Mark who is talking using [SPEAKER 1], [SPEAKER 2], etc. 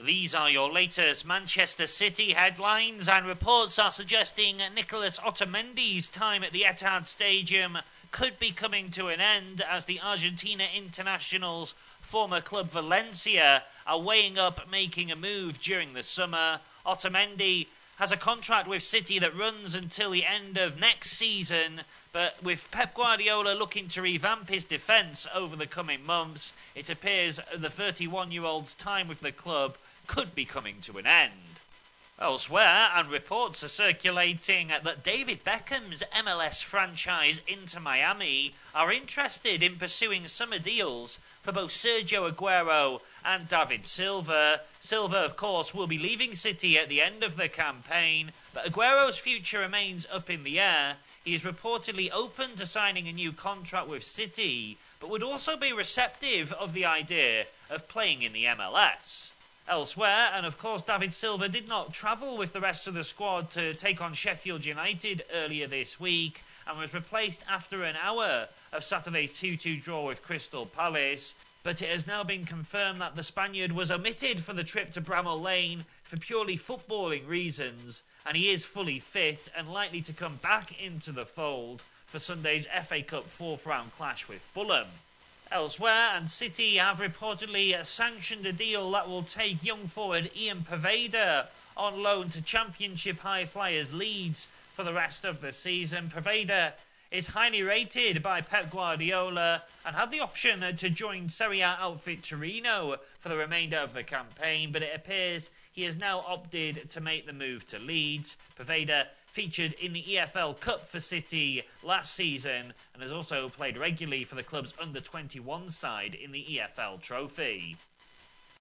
[SPEAKER 1] These are your latest Manchester City headlines, and reports are suggesting Nicolas Otamendi's time at the Etihad Stadium could be coming to an end as the Argentina international's former club Valencia are weighing up making a move during the summer. Otamendi has a contract with City that runs until the end of next season, but with Pep Guardiola looking to revamp his defence over the coming months, it appears the 31-year-old's time with the club could be coming to an end. Elsewhere, and reports are circulating that David Beckham's MLS franchise Inter Miami are interested in pursuing summer deals for both Sergio Aguero and David Silva. Silva, of course, will be leaving City at the end of the campaign, but Aguero's future remains up in the air. He is reportedly open to signing a new contract with City, but would also be receptive of the idea of playing in the MLS. Elsewhere, and of course David Silva did not travel with the rest of the squad to take on Sheffield United earlier this week and was replaced after an hour of Saturday's 2-2 draw with Crystal Palace. But it has now been confirmed that the Spaniard was omitted for the trip to Bramall Lane for purely footballing reasons, and he is fully fit and likely to come back into the fold for Sunday's FA Cup fourth round clash with Fulham. Elsewhere, and City have reportedly sanctioned a deal that will take young forward Ian Poveda on loan to Championship high flyers Leeds for the rest of the season. Poveda is highly rated by Pep Guardiola and had the option to join Serie A outfit Torino for the remainder of the campaign, but it appears he has now opted to make the move to Leeds. Poveda featured in the EFL Cup for City last season and has also played regularly for the club's under-21 side in the EFL Trophy.